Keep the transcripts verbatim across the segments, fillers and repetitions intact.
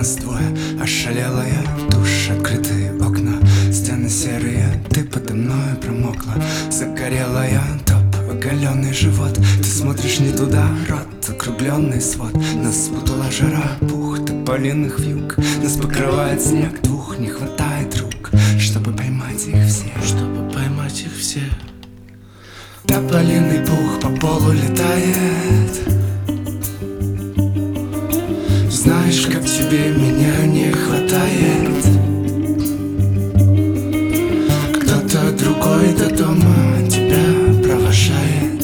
нас двое. Ошалела я, в душ, открытые окна, стены серые, ты подо мною промокла. Загорела я, топ, оголенный живот. Ты смотришь не туда, рот, округленный свод. Нас спутала жара, пух тополиных вьюг. Нас покрывает снег, двух не хватает рук, чтобы поймать их все, чтобы поймать их все. Тополиный пух по полу летает. Знаешь, как тебе меня не хватает. Кто-то другой до дома тебя провожает,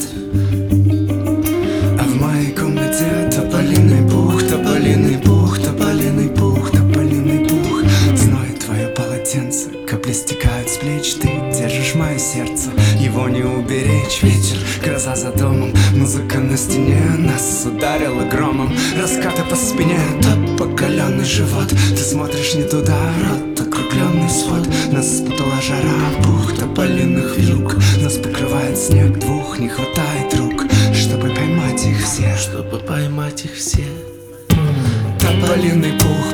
а в моей комнате тополиный пух, тополиный пух, тополиный пух, тополиный пух. Зной твое полотенце, капли стекают с плеч. Ты держишь мое сердце, его не уберечь. Ветер, гроза за домом, музыка на стене. Нас ударило громом, раскаты по спине. Топ, покаленный живот. Ты смотришь не туда, рот, округленный свод. Нас спутала жара, пух тополиных вьюг. Нас покрывает снег, двух не хватает рук, чтобы поймать их все, чтобы поймать их все. Тополиный пух